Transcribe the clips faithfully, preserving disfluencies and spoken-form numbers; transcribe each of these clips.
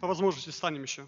По возможности встанем еще.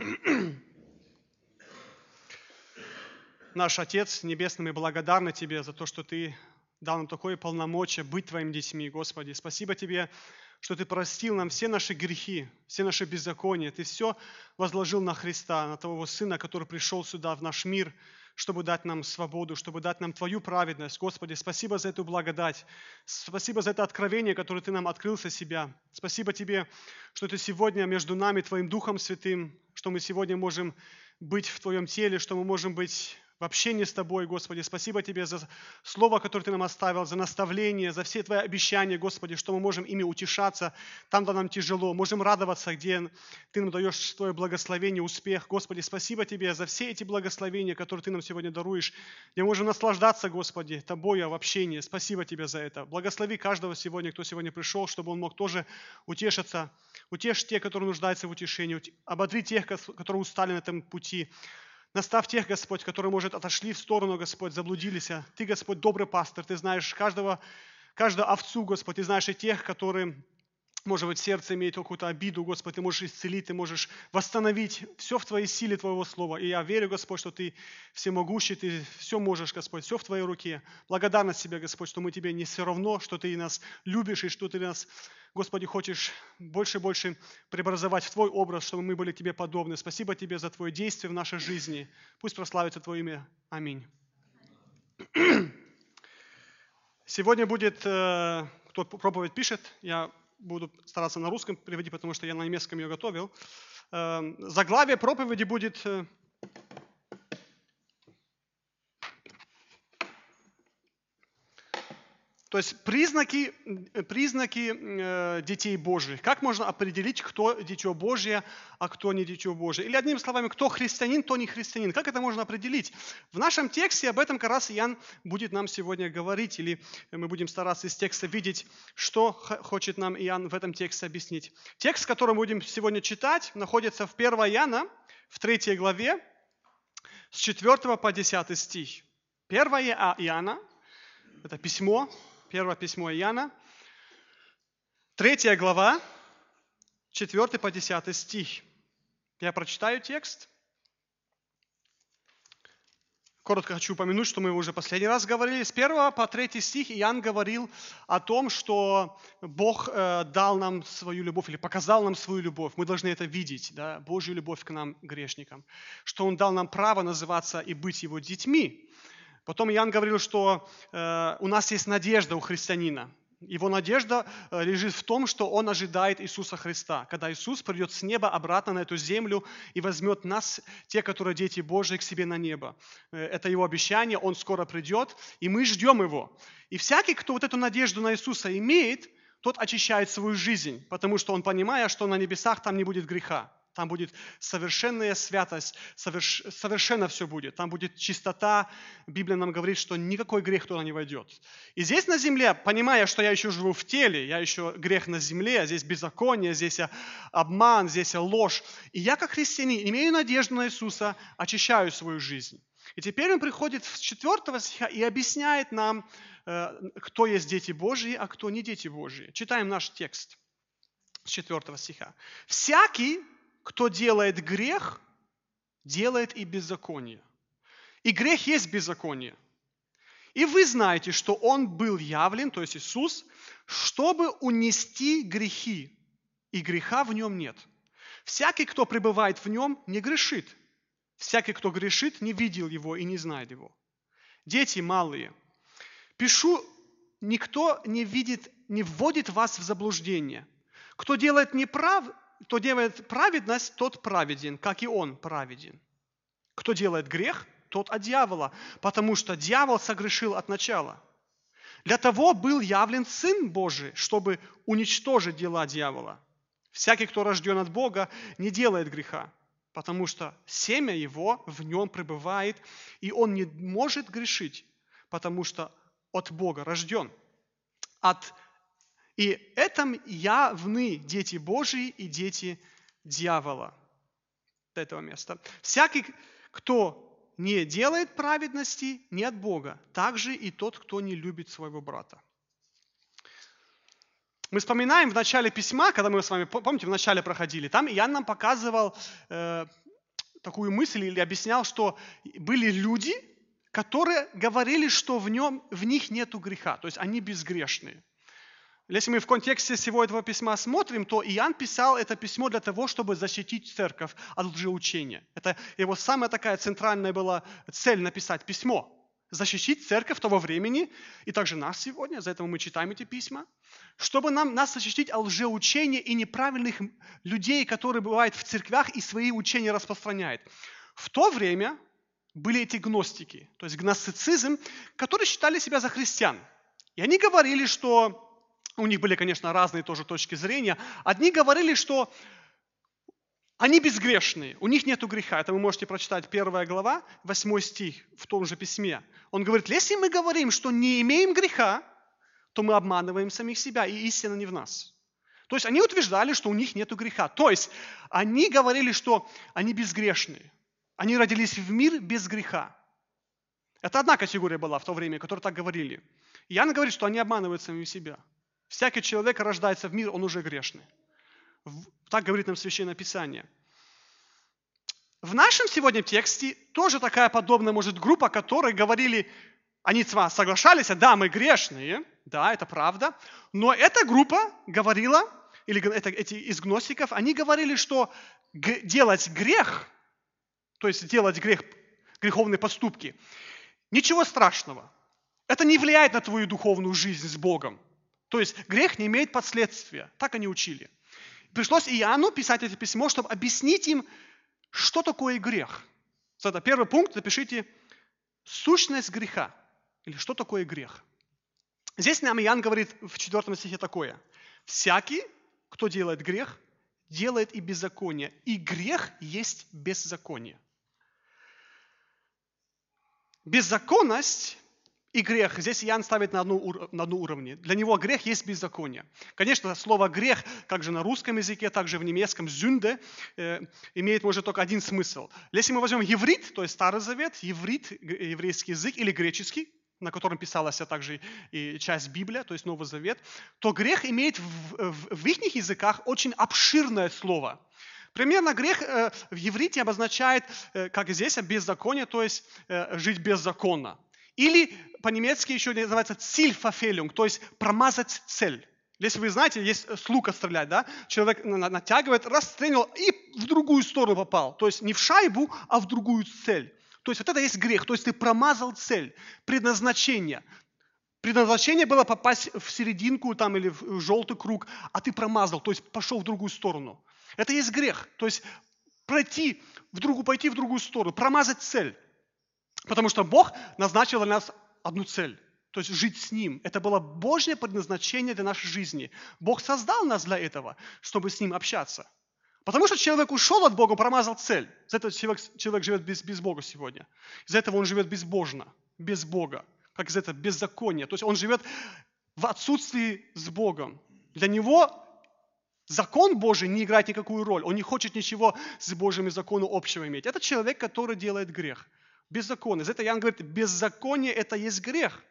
Наш Отец Небесный, мы благодарны Тебе за то, что Ты дал нам такое полномочие быть Твоими детьми, Господи. Спасибо Тебе, что Ты простил нам все наши грехи, все наши беззакония. Ты все возложил на Христа, на Твоего Сына, который пришел сюда, в наш мир, чтобы дать нам свободу, чтобы дать нам Твою праведность. Господи, спасибо за эту благодать. Спасибо за это откровение, которое Ты нам открыл со себя. Спасибо Тебе, что Ты сегодня между нами, Твоим Духом Святым, что мы сегодня можем быть в Твоем теле, что мы можем быть в общении с Тобой, Господи. Спасибо Тебе за Слово, которое Ты нам оставил, за наставление, за все Твои обещания, Господи, что мы можем ими утешаться там, где нам тяжело. Можем радоваться, где Ты нам даешь Твое благословение, успех. Господи, спасибо Тебе за все эти благословения, которые Ты нам сегодня даруешь, где мы можем наслаждаться, Господи, Тобою в общении. Спасибо Тебе за это. Благослови каждого сегодня, кто сегодня пришел, чтобы он мог тоже утешиться. Утешь тех, которые нуждаются в утешении. Ободри тех, которые устали на этом пути. Наставь тех, Господь, которые, может, отошли в сторону, Господь, заблудились. Ты, Господь, добрый пастор, Ты знаешь каждого, каждую овцу, Господь, Ты знаешь и тех, которые, может быть, в сердце имеют какую-то обиду, Господь, Ты можешь исцелить, Ты можешь восстановить все в Твоей силе Твоего Слова. И я верю, Господь, что Ты всемогущий, Ты все можешь, Господь, все в Твоей руке. Благодарность Тебе, Господь, что мы Тебе не все равно, что Ты нас любишь и что Ты нас, Господи, хочешь больше и больше преобразовать в Твой образ, чтобы мы были Тебе подобны. Спасибо Тебе за Твое действие в нашей жизни. Пусть прославится Твое имя. Аминь. Сегодня будет, кто проповедь пишет, я буду стараться на русском переводить, потому что я на немецком ее готовил. Заглавие проповеди будет То есть признаки, признаки э, детей Божьих. Как можно определить, кто дитё Божье, а кто не дитё Божье? Или одними словами, кто христианин, кто не христианин. Как это можно определить? В нашем тексте об этом как раз Иоанн будет нам сегодня говорить, или мы будем стараться из текста видеть, что хочет нам Иоанн в этом тексте объяснить. Текст, который мы будем сегодня читать, находится в первое Иоанна, в третьей главе, с четвёртого по десятый стих. первое Иоанна, это письмо, Первое письмо Иоанна, третья глава, четвёртый по десятый стих. Я прочитаю текст. Коротко хочу упомянуть, что мы уже последний раз говорили. С первого по третий стих Иоанн говорил о том, что Бог э, дал нам свою любовь или показал нам свою любовь. Мы должны это видеть, да, Божью любовь к нам, грешникам. Что Он дал нам право называться и быть Его детьми. Потом Иоанн говорил, что э, у нас есть надежда у христианина. Его надежда э, лежит в том, что он ожидает Иисуса Христа. Когда Иисус придет с неба обратно на эту землю и возьмет нас, те, которые дети Божьи, к себе на небо. Э, это Его обещание, Он скоро придет, и мы ждем Его. И всякий, кто вот эту надежду на Иисуса имеет, тот очищает свою жизнь, потому что он понимает, что на небесах там не будет греха. Там будет совершенная святость, соверш... совершенно все будет. Там будет чистота. Библия нам говорит, что никакой грех туда не войдет. И здесь на земле, понимая, что я еще живу в теле, я еще грех на земле, здесь беззаконие, здесь обман, здесь ложь. И я, как христианин, имею надежду на Иисуса, очищаю свою жизнь. И теперь он приходит с четвёртого стиха и объясняет нам, кто есть дети Божьи, а кто не дети Божьи. Читаем наш текст с четвёртого стиха. «Всякий, кто делает грех, делает и беззаконие. И грех есть беззаконие. И вы знаете, что Он был явлен, то есть Иисус, чтобы унести грехи, и греха в Нем нет. Всякий, кто пребывает в Нем, не грешит. Всякий, кто грешит, не видел Его и не знает Его. Дети малые, пишу, никто не видит, не вводит вас в заблуждение. Кто делает неправ, Кто делает праведность, тот праведен, как и он праведен. Кто делает грех, тот от дьявола, потому что дьявол согрешил от начала. Для того был явлен Сын Божий, чтобы уничтожить дела дьявола. Всякий, кто рожден от Бога, не делает греха, потому что семя его в нем пребывает, и он не может грешить, потому что от Бога рожден. От И этом явны дети Божьи и дети дьявола. До этого места. Всякий, кто не делает праведности, не от Бога. Также и тот, кто не любит своего брата. Мы вспоминаем в начале письма, когда мы с вами, помните, в начале проходили, там Иоанн нам показывал э, такую мысль или объяснял, что были люди, которые говорили, что в, нем, в них нету греха, то есть они безгрешные. Если мы в контексте всего этого письма смотрим, то Иоанн писал это письмо для того, чтобы защитить церковь от лжеучения. Это его самая такая центральная была цель написать письмо. Защитить церковь того времени, и также нас сегодня, за это мы читаем эти письма, чтобы нам, нас защитить от лжеучения и неправильных людей, которые бывают в церквях и свои учения распространяют. В то время были эти гностики, то есть гностицизм, которые считали себя за христиан. И они говорили, что у них были, конечно, разные тоже точки зрения. Одни говорили, что они безгрешные, у них нет греха. Это вы можете прочитать первая глава, восьмой стих в том же письме. Он говорит, если мы говорим, что не имеем греха, то мы обманываем самих себя, и истина не в нас. То есть они утверждали, что у них нет греха. То есть они говорили, что они безгрешные. Они родились в мир без греха. Это одна категория была в то время, которые так говорили. Иоанн говорит, что они обманывают самих себя. Всякий человек рождается в мир, он уже грешный. Так говорит нам Священное Писание. В нашем сегодня тексте тоже такая подобная может группа, которые говорили, они с вами соглашались, да, мы грешные, да, это правда, но эта группа говорила, или это, эти из гностиков, они говорили, что г- делать грех, то есть делать грех, греховные поступки, ничего страшного. Это не влияет на твою духовную жизнь с Богом. То есть грех не имеет последствия. Так они учили. Пришлось Иоанну писать это письмо, чтобы объяснить им, что такое грех. Это первый пункт, запишите сущность греха. Или что такое грех. Здесь нам Иоанн говорит в четвертом стихе такое. Всякий, кто делает грех, делает и беззаконие. И грех есть беззаконие. Беззаконность и грех. Здесь Иоанн ставит на одну, на одну уровне. Для него грех есть беззаконие. Конечно, слово грех, как же на русском языке, так же в немецком «сюнде», э, имеет, может, только один смысл. Если мы возьмем иврит, то есть Старый Завет, иврит, еврейский язык, или греческий, на котором писалась также и часть Библии, то есть Новый Завет, то грех имеет в, в, в их языках очень обширное слово. Примерно грех э, в иврите обозначает, э, как здесь, беззаконие, то есть э, жить беззаконно. Или по-немецки еще называется «Zielverfehlung», то есть промазать цель. Если вы знаете, есть с лука стрелять, да? Человек натягивает, расстрелял и в другую сторону попал. То есть не в шайбу, а в другую цель. То есть вот это есть грех, то есть ты промазал цель, предназначение. Предназначение было попасть в серединку там, или в желтый круг, а ты промазал, то есть пошел в другую сторону. Это есть грех, то есть пройти в другую, пойти в другую сторону, промазать цель. Потому что Бог назначил для нас одну цель, то есть жить с Ним. Это было Божье предназначение для нашей жизни. Бог создал нас для этого, чтобы с Ним общаться. Потому что человек ушел от Бога, промазал цель. Из-за этого человек, человек живет без, без Бога сегодня. Из-за этого он живет безбожно, без Бога. Как из этого беззакония. То есть он живет в отсутствии с Богом. Для него закон Божий не играет никакую роль. Он не хочет ничего с Божьим законом общего иметь. Это человек, который делает грех. Беззаконие. За это Иоанн говорит, беззаконие – это есть грех.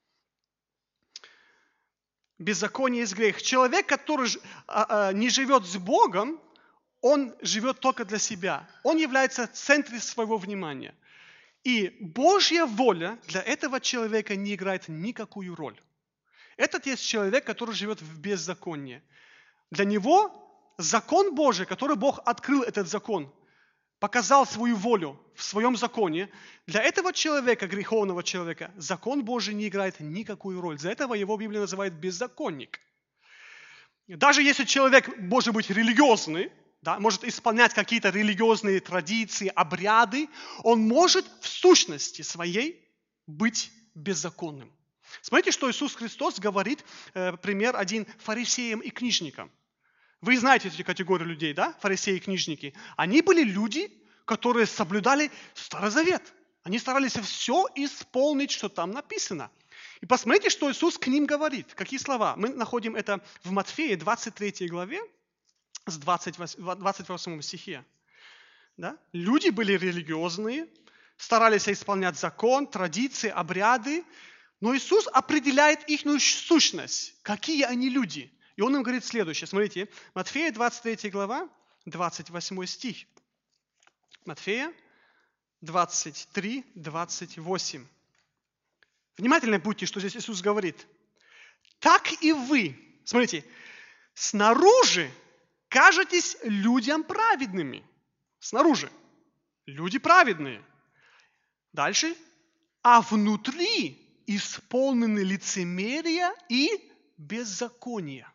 Беззаконие есть грех. Человек, который не живет с Богом, он живет только для себя. Он является центром своего внимания. И Божья воля для этого человека не играет никакую роль. Этот есть человек, который живет в беззаконии. Для него закон Божий, который Бог открыл этот закон, показал свою волю в своем законе, для этого человека, греховного человека, закон Божий не играет никакую роль. За этого его Библия называет беззаконник. Даже если человек может быть религиозный, да, может исполнять какие-то религиозные традиции, обряды, он может в сущности своей быть беззаконным. Смотрите, что Иисус Христос говорит, э, пример один фарисеям и книжникам. Вы знаете эти категории людей, да, фарисеи и книжники. Они были люди, которые соблюдали Старый Завет. Они старались все исполнить, что там написано. И посмотрите, что Иисус к ним говорит. Какие слова? Мы находим это в Матфея двадцать третьей главе, с двадцать восьмом стихе. Да? Люди были религиозные, старались исполнять закон, традиции, обряды, но Иисус определяет их сущность. Какие они люди? И он им говорит следующее. Смотрите, Матфея двадцать третья глава, двадцать восьмой стих. Матфея двадцать три, двадцать восемь. Внимательно будьте, что здесь Иисус говорит. Так и вы, смотрите, снаружи кажетесь людям праведными. Снаружи. Люди праведные. Дальше. А внутри исполнены лицемерия и беззакония.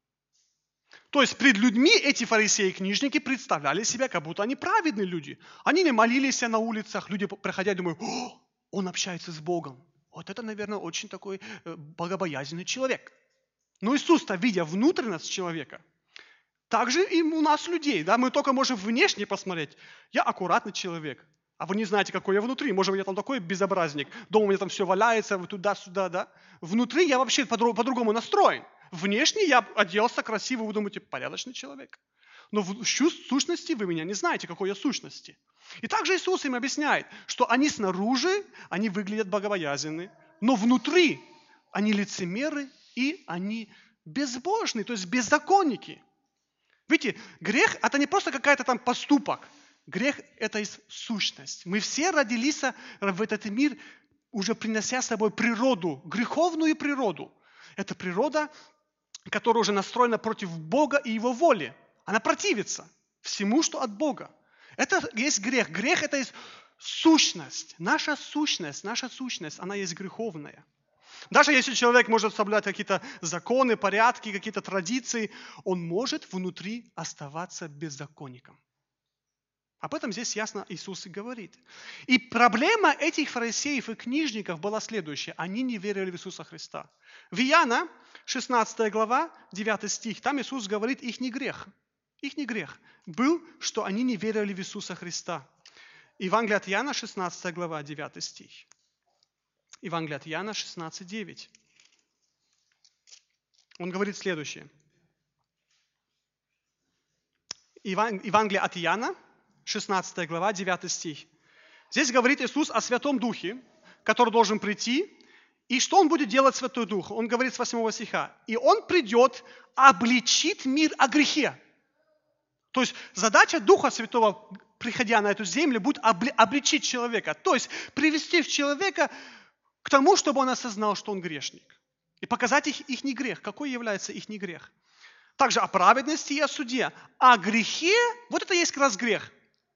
То есть пред людьми эти фарисеи и книжники представляли себя, как будто они праведные люди. Они не молились на улицах, люди, проходя, думают, о, он общается с Богом. Вот это, наверное, очень такой богобоязненный человек. Но Иисус-то, видя внутренность человека, также и у нас людей, да, мы только можем внешне посмотреть. Я аккуратный человек, а вы не знаете, какой я внутри. Может быть, я там такой безобразник, дома у меня там все валяется, туда-сюда, да. Внутри я вообще по-другому настроен. Внешне я оделся красиво, вы думаете, порядочный человек. Но в сущности вы меня не знаете, какой я сущности. И также Иисус им объясняет, что они снаружи, они выглядят богобоязненны, но внутри они лицемеры и они безбожны, то есть беззаконники. Видите, грех – это не просто какая-то там поступок. Грех – это есть сущность. Мы все родились в этот мир, уже принося с собой природу, греховную природу. Это природа, которая уже настроена против Бога и Его воли. Она противится всему, что от Бога. Это есть грех. Грех – это есть сущность. Наша сущность, наша сущность, она есть греховная. Даже если человек может соблюдать какие-то законы, порядки, какие-то традиции, он может внутри оставаться беззаконником. Об этом здесь ясно Иисус и говорит. И проблема этих фарисеев и книжников была следующая. Они не верили в Иисуса Христа. В Иоанна, шестнадцатая глава, девятый стих, там Иисус говорит, их не грех. Их не грех был, что они не верили в Иисуса Христа. Евангелие от Иоанна, шестнадцатая глава, девятый стих. Евангелие от Иоанна шестнадцать девять. Он говорит следующее. Евангелие от Иоанна, шестнадцатая глава, девятый стих. Здесь говорит Иисус о Святом Духе, который должен прийти. И что Он будет делать, Святой Дух? Он говорит с восьмого стиха. И Он придет, обличит мир о грехе. То есть задача Духа Святого, приходя на эту землю, будет обличить человека. То есть привести в человека к тому, чтобы он осознал, что он грешник. И показать их, их не грех. Какой является их не грех? Также о праведности и о суде. О грехе, вот это и есть как раз грех.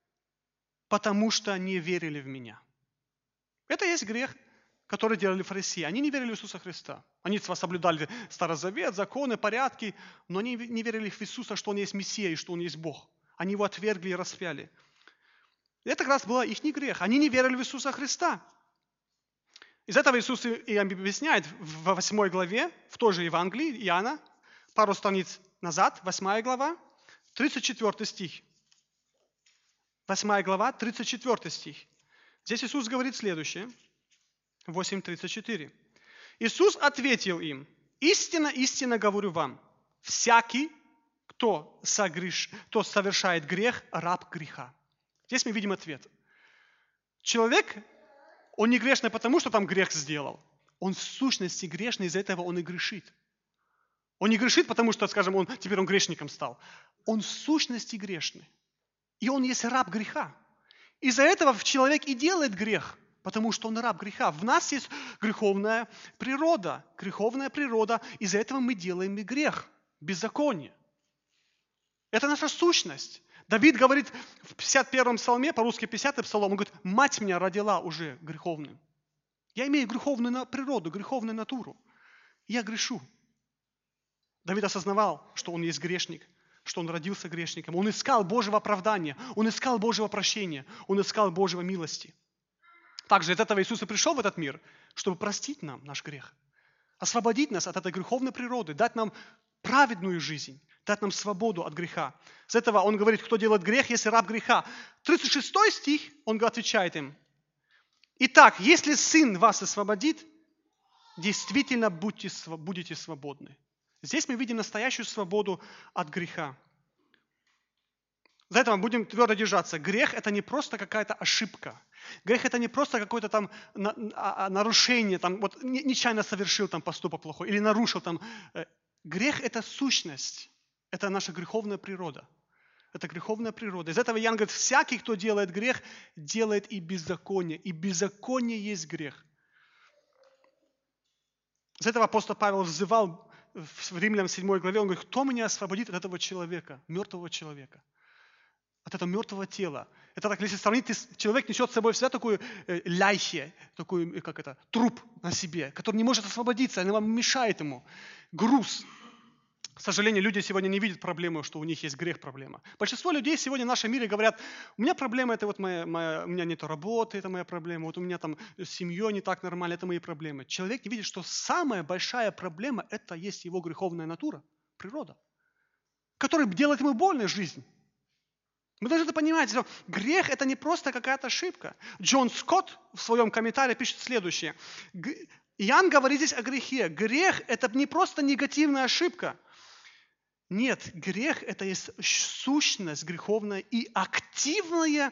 Потому что не верили в меня. Это и есть грех, который делали фарисеи. Они не верили в Иисуса Христа. Они соблюдали Старый Завет, законы, порядки, но они не верили в Иисуса, что Он есть Мессия и что Он есть Бог. Они Его отвергли и распяли. Это как раз был их не грех. Они не верили в Иисуса Христа. Из этого Иисус и объясняет в восьмой главе, в той же Евангелии Иоанна, пару страниц назад, восьмая глава, тридцать четвёртый стих. восьмая глава, тридцать четвёртый стих. Здесь Иисус говорит следующее, восемь тридцать четыре. Иисус ответил им, истинно, истинно говорю вам, всякий, кто, согреш... кто совершает грех, раб греха. Здесь мы видим ответ. Человек, он не грешный потому, что там грех сделал. Он в сущности грешный, из-за этого он и грешит. Он не грешит, потому что, скажем, он, теперь он грешником стал. Он в сущности грешный. И он есть раб греха. Из-за этого человек и делает грех, потому что он раб греха. В нас есть греховная природа. Греховная природа. Из-за этого мы делаем и грех, беззаконие. Это наша сущность. Давид говорит в пятьдесят первом псалме, по-русски пятидесятый псалом, он говорит, мать меня родила уже греховным. Я имею греховную природу, греховную натуру. Я грешу. Давид осознавал, что он есть грешник, что он родился грешником. Он искал Божьего оправдания, он искал Божьего прощения, он искал Божьего милости. Также из этого Иисус и пришел в этот мир, чтобы простить нам наш грех, освободить нас от этой греховной природы, дать нам праведную жизнь, дать нам свободу от греха. С этого он говорит, кто делает грех, если раб греха. тридцать шестой стих, он отвечает им. Итак, если Сын вас освободит, действительно будьте, будете свободны. Здесь мы видим настоящую свободу от греха. За это мы будем твердо держаться. Грех – это не просто какая-то ошибка. Грех – это не просто какое-то там нарушение, там, вот, нечаянно совершил там поступок плохой или нарушил там. Грех – это сущность, это наша греховная природа. Это греховная природа. Из этого Иоанн говорит, всякий, кто делает грех, делает и беззаконие. И беззаконие есть грех. Из этого апостол Павел взывал в Римлянам седьмой главе, он говорит, кто меня освободит от этого человека, мертвого человека, от этого мертвого тела. Это так, если сравнить, человек несет с собой всегда такую э, ляйхе, такой, как это, труп на себе, который не может освободиться, она вам мешает ему. Груз. К сожалению, люди сегодня не видят проблему, что у них есть грех, проблема. Большинство людей сегодня в нашем мире говорят, у меня проблема, это вот моя, моя, у меня нет работы, это моя проблема, вот у меня там с семьей не так нормально, это мои проблемы. Человек не видит, что самая большая проблема, это есть его греховная натура, природа, которая делает ему больно жизнь. Мы должны это понимать, что грех – это не просто какая-то ошибка. Джон Скотт в своем комментарии пишет следующее. Иоанн говорит здесь о грехе. Грех – это не просто негативная ошибка. Нет, грех – это есть сущность греховная и активное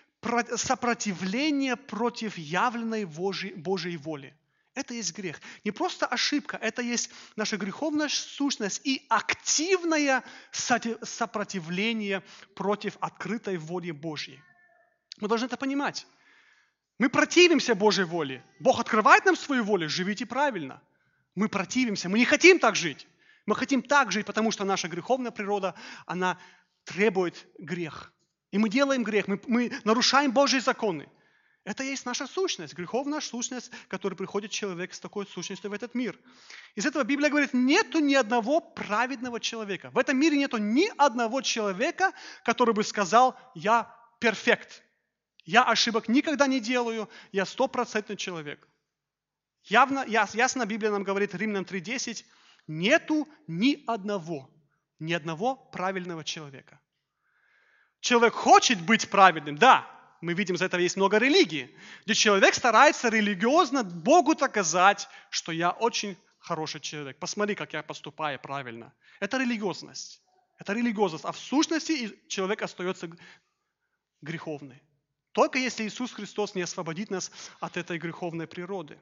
сопротивление против явленной Божьей, Божьей воли. Это есть грех. Не просто ошибка, это есть наша греховная сущность и активное сопротивление против открытой воли Божьей. Мы должны это понимать. Мы противимся Божьей воле. Бог открывает нам свою волю, живите правильно. Мы противимся, мы не хотим так жить. Мы хотим так жить, потому что наша греховная природа, она требует грех. И мы делаем грех, мы, мы нарушаем Божьи законы. Это и есть наша сущность, греховная сущность, которой приходит человек с такой сущностью в этот мир. Из этого Библия говорит, нету ни одного праведного человека. В этом мире нету ни одного человека, который бы сказал, я перфект. Я ошибок никогда не делаю, я стопроцентный человек. Явно, ясно Библия нам говорит, Римлянам три десять, нету ни одного, ни одного правильного человека. Человек хочет быть праведным, да, мы видим, за этого есть много религий, где человек старается религиозно Богу доказать, что я очень хороший человек. Посмотри, как я поступаю правильно. Это религиозность. Это религиозность. А в сущности человек остается греховный. Только если Иисус Христос не освободит нас от этой греховной природы.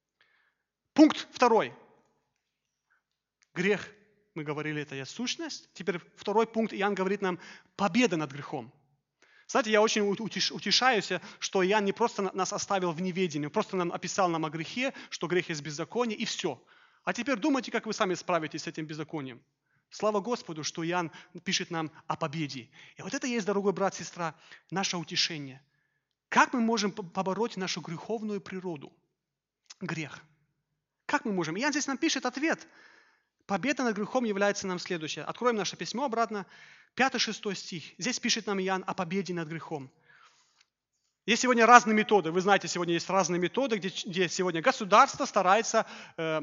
Пункт второй. Грех, мы говорили, это есть сущность. Теперь второй пункт, Иоанн говорит нам, победа над грехом. Знаете, я очень утешаюсь, что Иоанн не просто нас оставил в неведении, просто нам описал нам о грехе, что грех есть беззаконие, и все. А теперь думайте, как вы сами справитесь с этим беззаконием. Слава Господу, что Иоанн пишет нам о победе. И вот это есть, дорогой брат, сестра, наше утешение. Как мы можем побороть нашу греховную природу? Грех. Как мы можем? Иоанн здесь нам пишет ответ. Победа над грехом является нам следующее. Откроем наше письмо обратно. пятый-шестой стих. Здесь пишет нам Иоанн о победе над грехом. Есть сегодня разные методы. Вы знаете, сегодня есть разные методы, где, где сегодня государство старается э,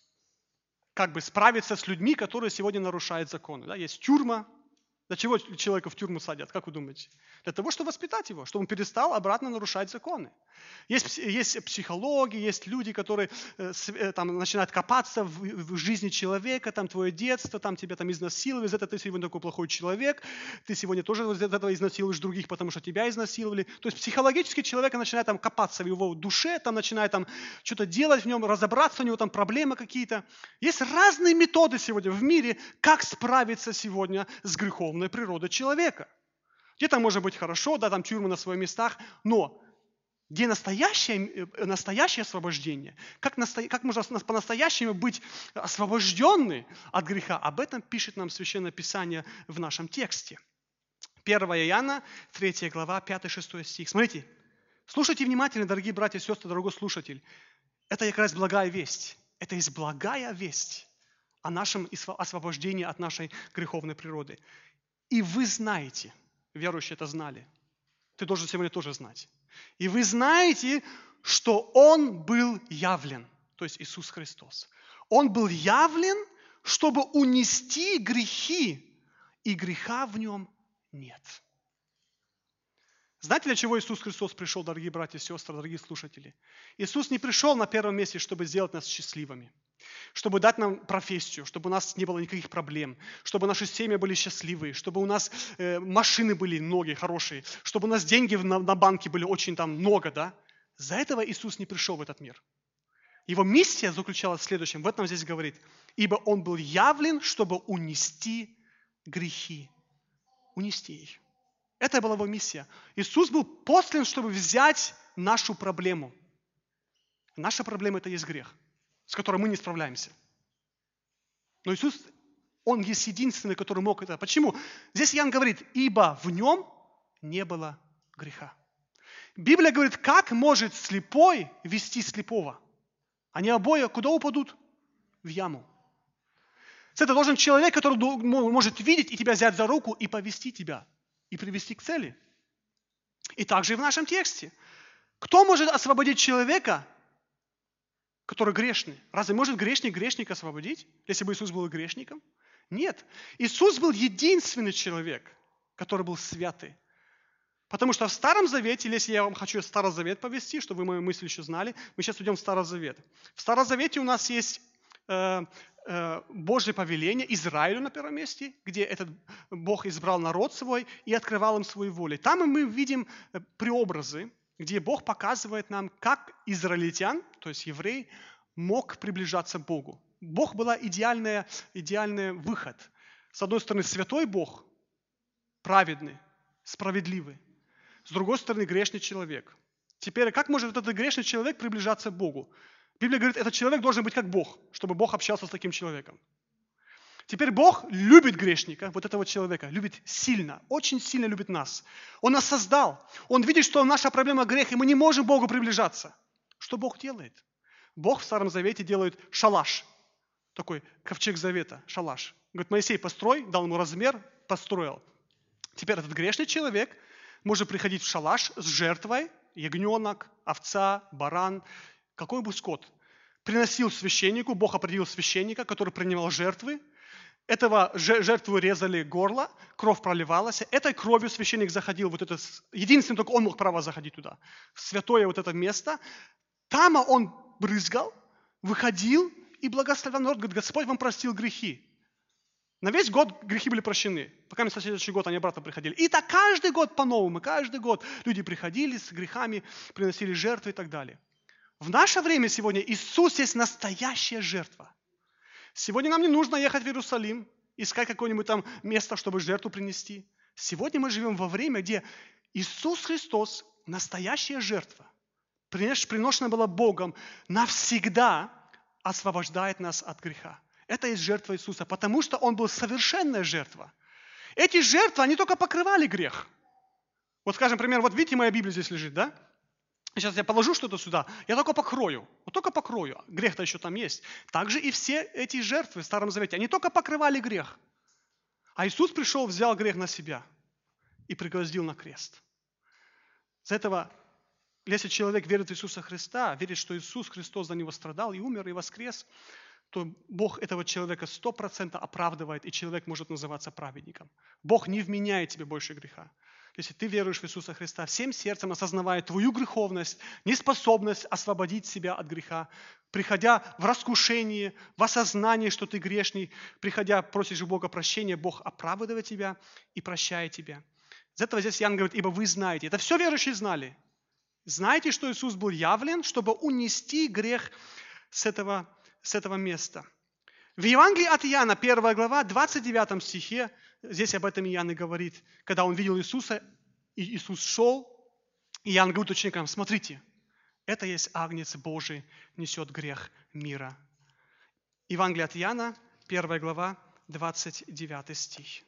как бы справиться с людьми, которые сегодня нарушают законы. Да? Есть тюрьма. Для чего человека в тюрьму садят? Как вы думаете? Для того, чтобы воспитать его, чтобы он перестал обратно нарушать законы. Есть, есть психологи, есть люди, которые э, там, начинают копаться в, в жизни человека, там твое детство, там тебя там изнасиловали, из-за этого ты сегодня такой плохой человек, ты сегодня тоже из этого изнасилуешь других, потому что тебя изнасиловали. То есть психологически человек начинает там копаться в его душе, там начинает там что-то делать в нем, разобраться, у него там проблемы какие-то. Есть разные методы сегодня в мире, как справиться сегодня с греховной природой человека. Где-то может быть хорошо, да, там тюрьмы на своих местах, но где настоящее, настоящее освобождение, как, насто, как можно по-настоящему быть освобожденны от греха, об этом пишет нам Священное Писание в нашем тексте. первое Иоанна, третья глава, пятый-шестой стих. Смотрите, слушайте внимательно, дорогие братья и сестры, дорогой слушатель. Это как раз благая весть. Это есть благая весть о нашем освобождении от нашей греховной природы. И вы знаете, верующие это знали, ты должен сегодня тоже знать. И вы знаете, что Он был явлен, то есть Иисус Христос. Он был явлен, чтобы унести грехи, и греха в Нем нет. Знаете, для чего Иисус Христос пришел, дорогие братья и сестры, дорогие слушатели? Иисус не пришел на первом месте, чтобы сделать нас счастливыми, чтобы дать нам профессию, чтобы у нас не было никаких проблем, чтобы наши семьи были счастливые, чтобы у нас э, машины были многие хорошие, чтобы у нас деньги на, на банке были очень там много, да? За этого Иисус не пришел в этот мир. Его миссия заключалась в следующем. В этом здесь говорит. Ибо Он был явлен, чтобы унести грехи. Унести их. Это была Его миссия. Иисус был послан, чтобы взять нашу проблему. Наша проблема – это есть грех, с которым мы не справляемся. Но Иисус, Он есть единственный, который мог это. Почему? Здесь Иоанн говорит, ибо в Нем не было греха. Библия говорит, как может слепой вести слепого? Они обои куда упадут? В яму. Это должен человек, который может видеть и тебя взять за руку и повести тебя, и привести к цели. И также и в нашем тексте. Кто может освободить человека, который грешный? Разве может грешник грешника освободить, если бы Иисус был грешником? Нет. Иисус был единственный человек, который был святый. Потому что в Старом Завете, если я вам хочу Старый Завет повести, чтобы вы мою мысль еще знали, мы сейчас идем в Старый Завет. В Старом Завете у нас есть э, э, Божье повеление Израилю на первом месте, где этот Бог избрал народ свой и открывал им свою волю. Там мы видим преобразы, где Бог показывает нам, как израильтян, то есть еврей, мог приближаться к Богу. Бог была идеальная, идеальный выход. С одной стороны, святой Бог, праведный, справедливый. С другой стороны, грешный человек. Теперь, как может этот грешный человек приближаться к Богу? Библия говорит, этот человек должен быть как Бог, чтобы Бог общался с таким человеком. Теперь Бог любит грешника, вот этого человека, любит сильно, очень сильно любит нас. Он нас создал. Он видит, что наша проблема грех, и мы не можем к Богу приближаться. Что Бог делает? Бог в Старом Завете делает шалаш, такой ковчег завета, шалаш. Говорит, Моисей, построй, дал ему размер, построил. Теперь этот грешный человек может приходить в шалаш с жертвой, ягненок, овца, баран, какой бы скот. Приносил священнику, Бог определил священника, который принимал жертвы. Этого жертву резали горло, кровь проливалась. Этой кровью священник заходил, вот это, единственный только он мог право заходить туда, в святое вот это место. Там он брызгал, выходил и благословлял народ, говорит, Господь вам простил грехи. На весь год грехи были прощены. Пока на следующий год они обратно приходили. И так каждый год по-новому, каждый год люди приходили с грехами, приносили жертвы и так далее. В наше время сегодня Иисус есть настоящая жертва. Сегодня нам не нужно ехать в Иерусалим, искать какое-нибудь там место, чтобы жертву принести. Сегодня мы живем во время, где Иисус Христос, настоящая жертва, приношена была Богом, навсегда освобождает нас от греха. Это есть жертва Иисуса, потому что Он был совершенная жертва. Эти жертвы, они только покрывали грех. Вот скажем, например, вот видите, моя Библия здесь лежит, да? Сейчас я положу что-то сюда, я только покрою, вот только покрою, грех-то еще там есть. Также и все эти жертвы в Старом Завете, они только покрывали грех. А Иисус пришел, взял грех на себя и пригвоздил на крест. С этого, если человек верит в Иисуса Христа, верит, что Иисус Христос за него страдал и умер, и воскрес, то Бог этого человека сто процентов оправдывает, и человек может называться праведником. Бог не вменяет тебе больше греха. Если ты веруешь в Иисуса Христа, всем сердцем осознавая твою греховность, неспособность освободить себя от греха, приходя в раскушение, в осознание, что ты грешный, приходя, просишь у Бога прощения, Бог оправдывает тебя и прощает тебя. Из этого здесь Иоанн говорит, ибо вы знаете. Это все верующие знали. Знаете, что Иисус был явлен, чтобы унести грех с этого, с этого места. В Евангелии от Иоанна, первая глава, двадцать девятом стихе, здесь об этом Иоанн и говорит, когда он видел Иисуса, и Иисус шел, Иоанн говорит ученикам, смотрите, это есть Агнец Божий, несет грех мира. Евангелие от Иоанна, первая глава, двадцать девятый стих.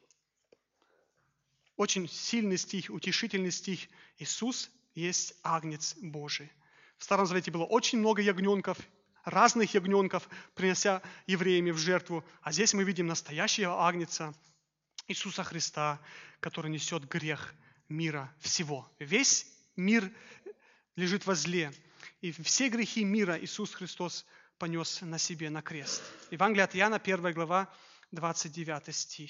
Очень сильный стих, утешительный стих. Иисус есть Агнец Божий. В Старом Завете было очень много ягненков, разных ягненков, принося евреями в жертву. А здесь мы видим настоящего Агнца, Иисуса Христа, который несет грех мира всего. Весь мир лежит во зле. И все грехи мира Иисус Христос понес на себе на крест. Евангелие от Иоанна, первая глава, двадцать девятый стих.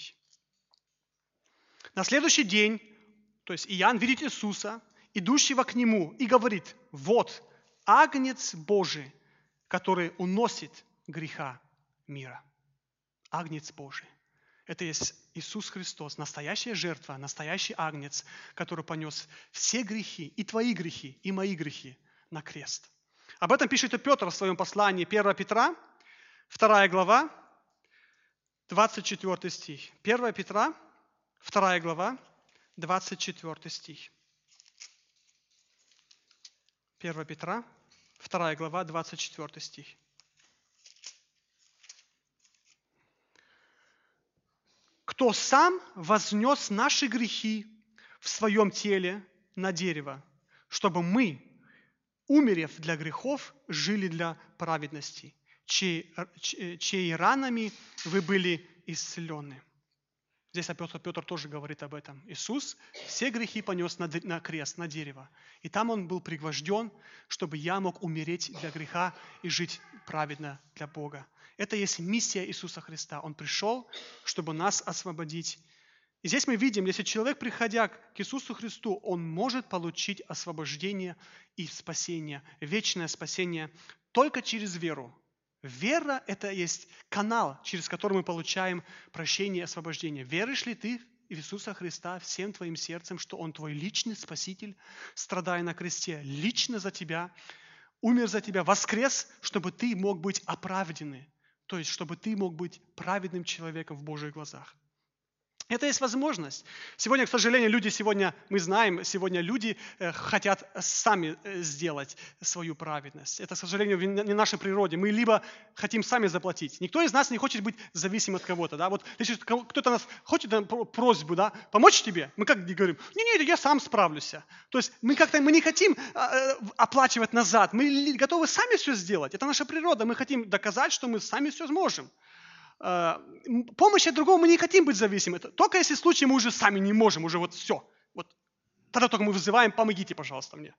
На следующий день, то есть Иоанн видит Иисуса, идущего к Нему, и говорит, вот Агнец Божий, который уносит греха мира. Агнец Божий. Это есть Иисус Христос, настоящая жертва, настоящий Агнец, который понес все грехи, и твои грехи, и мои грехи на крест. Об этом пишет и Петр в своем послании, первое Петра, вторая глава, двадцать четвёртый стих. первое Петра, вторая глава, двадцать четвёртый стих. первое Петра, вторая глава, двадцать четвёртый стих. «Кто сам вознес наши грехи в своем теле на дерево, чтобы мы, умерев для грехов, жили для праведности, чьи, чьими ранами вы были исцелены». Здесь Петр, Петр тоже говорит об этом. Иисус все грехи понес на, на крест, на дерево. И там Он был пригвожден, чтобы я мог умереть для греха и жить праведно для Бога. Это есть миссия Иисуса Христа. Он пришел, чтобы нас освободить. И здесь мы видим, если человек, приходя к Иисусу Христу, он может получить освобождение и спасение, вечное спасение только через веру. Вера – это есть канал, через который мы получаем прощение и освобождение. Веришь ли ты в Иисуса Христа всем твоим сердцем, что Он твой личный Спаситель, страдая на кресте, лично за тебя, умер за тебя, воскрес, чтобы ты мог быть оправданным, то есть чтобы ты мог быть праведным человеком в Божьих глазах. Это есть возможность. Сегодня, к сожалению, люди сегодня, мы знаем, сегодня люди э, хотят сами э, сделать свою праведность. Это, к сожалению, не в нашей природе. Мы либо хотим сами заплатить. Никто из нас не хочет быть зависимым от кого-то. Да? Вот если кто-то нас хочет да, просьбу, да, помочь тебе, мы как говорим, не-не, я сам справлюсь. То есть мы как-то мы не хотим э, оплачивать назад. Мы готовы сами все сделать. Это наша природа. Мы хотим доказать, что мы сами все сможем. Помощи от другого мы не хотим быть зависимыми. Только если в случае мы уже сами не можем, уже вот все. Вот. Тогда только мы вызываем, помогите, пожалуйста, мне.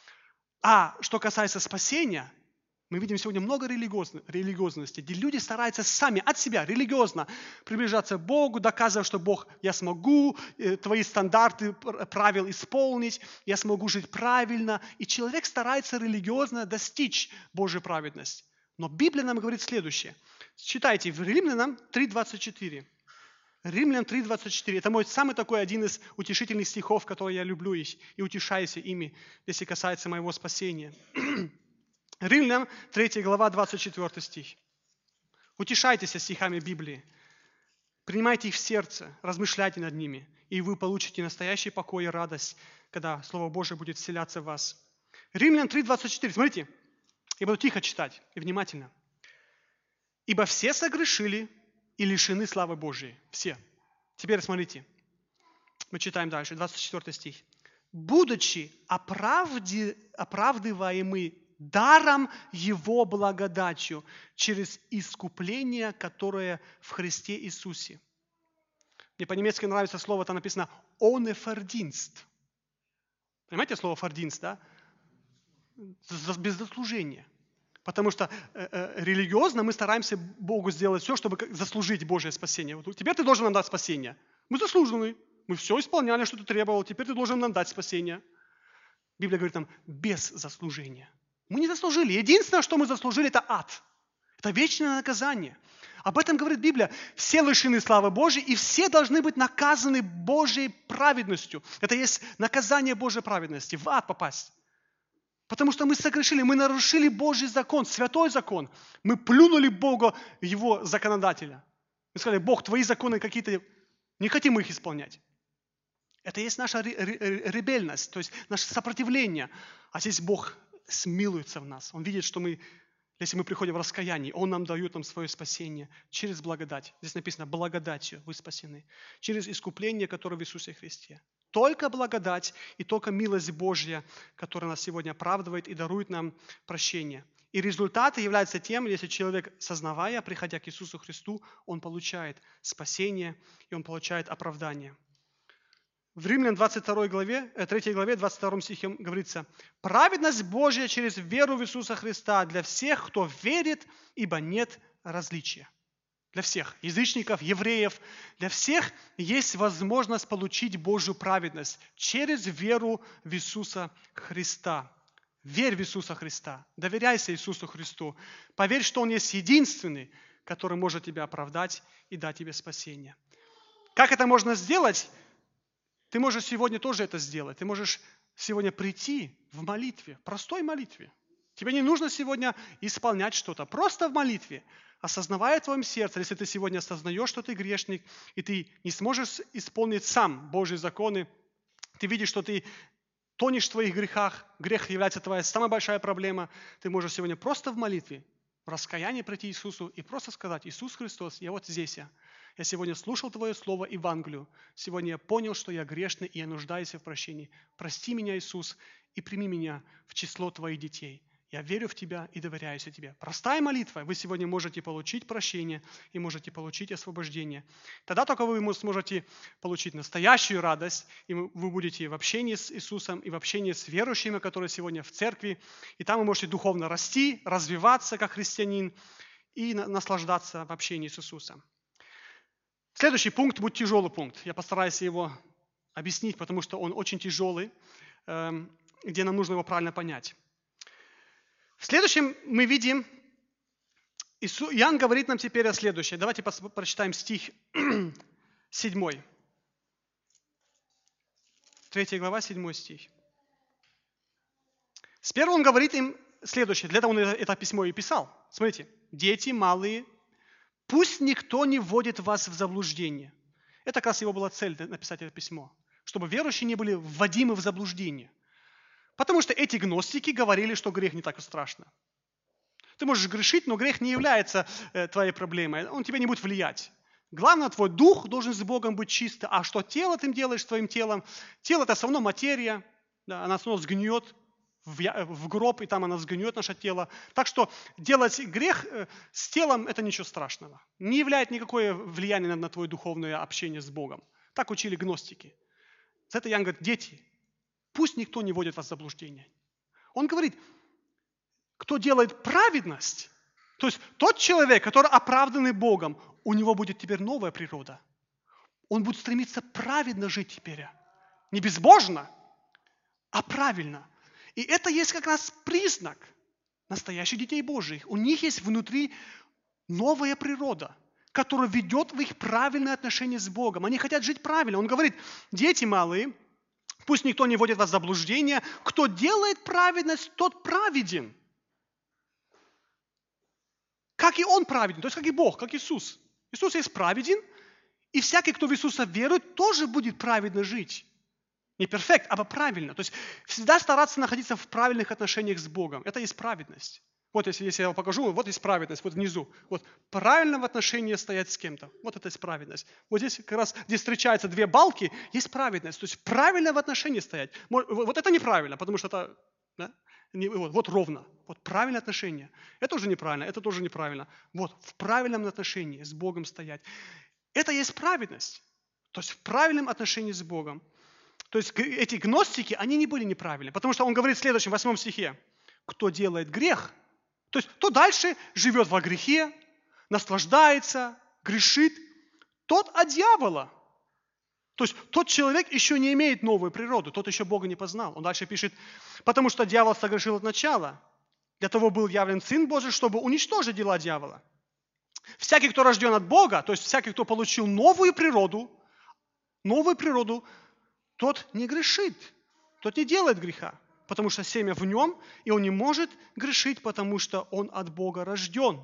А что касается спасения, мы видим сегодня много религиозности, где люди стараются сами от себя религиозно приближаться к Богу, доказывая, что Бог, я смогу твои стандарты правил исполнить, я смогу жить правильно. И человек старается религиозно достичь Божьей праведности. Но Библия нам говорит следующее. Читайте в Римлянам три двадцать четыре. Римлянам три двадцать четыре. Это мой самый такой один из утешительных стихов, которые я люблю и утешаюсь ими, если касается моего спасения. Римлянам третья глава, двадцать четвёртый стих. Утешайтесь стихами Библии. Принимайте их в сердце, размышляйте над ними, и вы получите настоящий покой и радость, когда Слово Божие будет вселяться в вас. Римлянам три двадцать четыре. Смотрите, я буду тихо читать и внимательно. «Ибо все согрешили и лишены славы Божией». Все. Теперь смотрите. Мы читаем дальше, двадцать четвёртый стих. «Будучи оправди, оправдываемы даром Его благодатью через искупление, которое в Христе Иисусе». Мне по-немецки нравится слово, там написано «ohne Verdienst». Понимаете слово «Verdienst», да? Без заслужения. Потому что э, э, религиозно мы стараемся Богу сделать все, чтобы заслужить Божье спасение. Вот теперь ты должен нам дать спасение. Мы заслужены. Мы все исполняли, что ты требовал. Теперь ты должен нам дать спасение. Библия говорит нам, без заслужения. Мы не заслужили. Единственное, что мы заслужили, это ад. Это вечное наказание. Об этом говорит Библия. Все лишены славы Божьей, и все должны быть наказаны Божьей праведностью. Это есть наказание Божьей праведности. В ад попасть. Потому что мы согрешили, мы нарушили Божий закон, святой закон. Мы плюнули Бога, Его законодателя. Мы сказали, Бог, твои законы какие-то, не хотим мы их исполнять. Это есть наша ребельность, то есть наше сопротивление. А здесь Бог смилуется в нас. Он видит, что мы, если мы приходим в раскаяние, Он нам дает нам свое спасение через благодать. Здесь написано, благодатью вы спасены. Через искупление, которое в Иисусе Христе. Только благодать и только милость Божья, которая нас сегодня оправдывает и дарует нам прощение. И результаты являются тем, если человек, сознавая, приходя к Иисусу Христу, он получает спасение и он получает оправдание. В Римлянам двадцать второй главе, третьей главе, двадцать втором стихе говорится, «Праведность Божья через веру в Иисуса Христа для всех, кто верит, ибо нет различия». Для всех, язычников, евреев, для всех есть возможность получить Божью праведность через веру в Иисуса Христа. Верь в Иисуса Христа, доверяйся Иисусу Христу. Поверь, что Он есть единственный, который может тебя оправдать и дать тебе спасение. Как это можно сделать? Ты можешь сегодня тоже это сделать. Ты можешь сегодня прийти в молитве, простой молитве. Тебе не нужно сегодня исполнять что-то. Просто в молитве, осознавая в твоем сердце, если ты сегодня осознаешь, что ты грешник, и ты не сможешь исполнить сам Божьи законы, ты видишь, что ты тонешь в твоих грехах, грех является твоя самая большая проблема, ты можешь сегодня просто в молитве, в раскаянии прийти к Иисусу и просто сказать: Иисус Христос, я вот здесь я. Я сегодня слушал Твое Слово Евангелию. Сегодня я понял, что я грешный и я нуждаюсь в прощении. Прости меня, Иисус, и прими меня в число Твоих детей. Я верю в Тебя и доверяюсь Тебе. Простая молитва. Вы сегодня можете получить прощение и можете получить освобождение. Тогда только вы сможете получить настоящую радость, и вы будете в общении с Иисусом и в общении с верующими, которые сегодня в церкви. И там вы можете духовно расти, развиваться как христианин и наслаждаться в общении с Иисусом. Следующий пункт будет тяжелый пункт. Я постараюсь его объяснить, потому что он очень тяжелый, где нам нужно его правильно понять. В следующем мы видим, Иоанн говорит нам теперь о следующем. Давайте прочитаем стих седьмой. Третья глава, седьмой стих. Сперва он говорит им следующее. Для этого он это письмо и писал. Смотрите. «Дети малые, пусть никто не вводит вас в заблуждение». Это как раз его была цель написать это письмо. Чтобы верующие не были вводимы в заблуждение. Потому что эти гностики говорили, что грех не так уж страшно. Ты можешь грешить, но грех не является э, твоей проблемой. Он тебя не будет влиять. Главное, твой дух должен с Богом быть чистым. А что тело ты делаешь твоим телом? Тело – это все равно материя. Да, она все равно сгниет в, в гроб, и там она сгниет, наше тело. Так что делать грех э, с телом – это ничего страшного. Не являет никакое влияние на, на твое духовное общение с Богом. Так учили гностики. За это Иоанн говорит: дети, пусть никто не вводит вас в заблуждение. Он говорит, кто делает праведность, то есть тот человек, который оправданный Богом, у него будет теперь новая природа. Он будет стремиться праведно жить теперь. Не безбожно, а правильно. И это есть как раз признак настоящих детей Божьих. У них есть внутри новая природа, которая ведет в их правильное отношение с Богом. Они хотят жить правильно. Он говорит: дети малые, пусть никто не вводит вас в заблуждение. Кто делает праведность, тот праведен. Как и Он праведен, то есть как и Бог, как Иисус. Иисус есть праведен, и всякий, кто в Иисуса верует, тоже будет праведно жить. Не перфект, а правильно. То есть всегда стараться находиться в правильных отношениях с Богом. Это есть праведность. Вот если, если я вам покажу, вот есть праведность, вот внизу. Вот правильно в отношении стоять с кем-то. Вот это есть праведность. Вот здесь как раз, где встречаются две балки, есть праведность. То есть правильно в отношении стоять. Вот это неправильно, потому что это... Да? Вот, вот ровно. Вот правильное отношение. Это уже неправильно, это тоже неправильно. Вот в правильном отношении с Богом стоять. Это есть праведность. То есть в правильном отношении с Богом. То есть эти гностики, они не были неправильны. Потому что он говорит в следующем, восьмом стихе: кто делает грех, то есть кто дальше живет во грехе, наслаждается, грешит, тот от дьявола. То есть тот человек еще не имеет новую природу, тот еще Бога не познал. Он дальше пишет: потому что дьявол согрешил от начала, для того был явлен Сын Божий, чтобы уничтожить дела дьявола. Всякий, кто рожден от Бога, то есть всякий, кто получил новую природу, новую природу, тот не грешит, тот не делает греха, потому что семя в нем, и он не может грешить, потому что он от Бога рожден.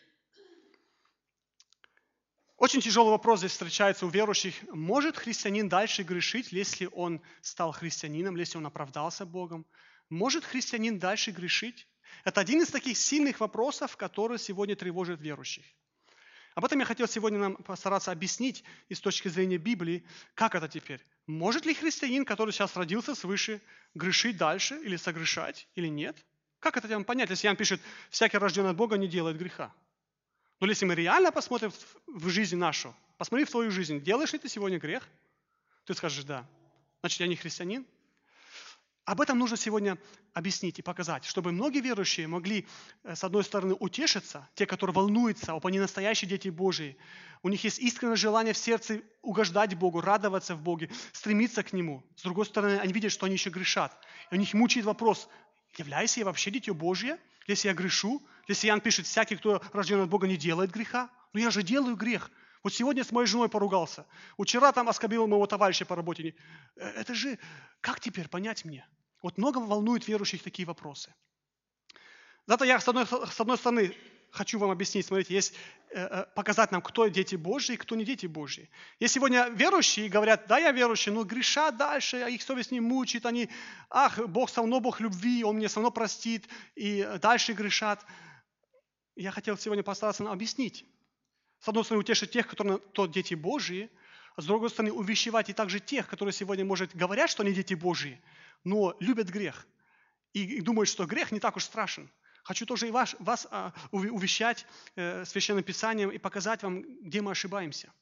Очень тяжелый вопрос здесь встречается у верующих. Может христианин дальше грешить, если он стал христианином, если он оправдался Богом? Может христианин дальше грешить? Это один из таких сильных вопросов, который сегодня тревожит верующих. Об этом я хотел сегодня нам постараться объяснить и с точки зрения Библии, как это теперь. Может ли христианин, который сейчас родился свыше, грешить дальше или согрешать, или нет? Как это вам понять, если Иоанн пишет: всякий рожденный от Бога не делает греха? Но если мы реально посмотрим в жизнь нашу, посмотри в твою жизнь, делаешь ли ты сегодня грех? Ты скажешь: да. Значит, я не христианин? Об этом нужно сегодня объяснить и показать, чтобы многие верующие могли, с одной стороны, утешиться, те, которые волнуются, оба они настоящие дети Божии. У них есть искреннее желание в сердце угождать Богу, радоваться в Боге, стремиться к Нему. С другой стороны, они видят, что они еще грешат. И у них мучает вопрос: являюсь я вообще дитё Божье, если я грешу? Если Иоанн пишет: всякий, кто рожден от Бога, не делает греха. Но я же делаю грех. Вот сегодня с моей женой поругался. Вчера там оскорбил моего товарища по работе. Это же, как теперь понять мне? Вот много волнует верующих такие вопросы. Зато я с одной, с одной стороны хочу вам объяснить, смотрите, есть э, показать нам, кто дети Божьи, кто не дети Божьи. Есть сегодня верующие, говорят, да, я верующий, но грешат дальше, а их совесть не мучает, они, ах, Бог со мной, Бог любви, Он мне со мной простит, и дальше грешат. Я хотел сегодня постараться нам объяснить. С одной стороны, утешить тех, которые то дети Божьи, а с другой стороны, увещевать и также тех, которые сегодня, может, говорят, что они дети Божьи, но любят грех и думают, что грех не так уж страшен. Хочу тоже и вас, вас а, увещать э, Священным Писанием и показать вам, где мы ошибаемся.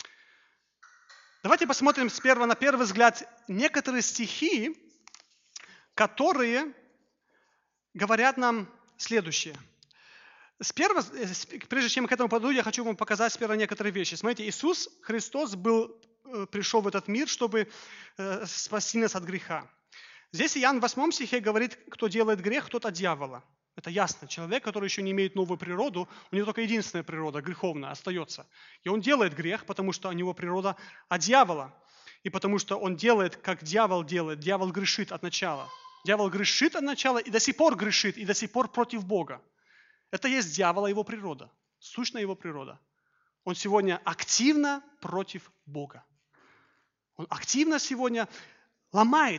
Давайте посмотрим с первого, на первый взгляд некоторые стихи, которые говорят нам следующее. С первого, прежде чем к этому подойду, я хочу вам показать сперва некоторые вещи. Смотрите, Иисус Христос был, пришел в этот мир, чтобы спасти нас от греха. Здесь Иоанн в восьмом стихе говорит, кто делает грех, тот от дьявола. Это ясно. Человек, который еще не имеет новую природу, у него только единственная природа, греховная, остается. И он делает грех, потому что у него природа от дьявола. И потому что он делает, как дьявол делает. Дьявол грешит от начала. Дьявол грешит от начала и до сих пор грешит, и до сих пор против Бога. Это есть дьявола, его природа, сущная его природа. Он сегодня активно против Бога. Он активно сегодня ломает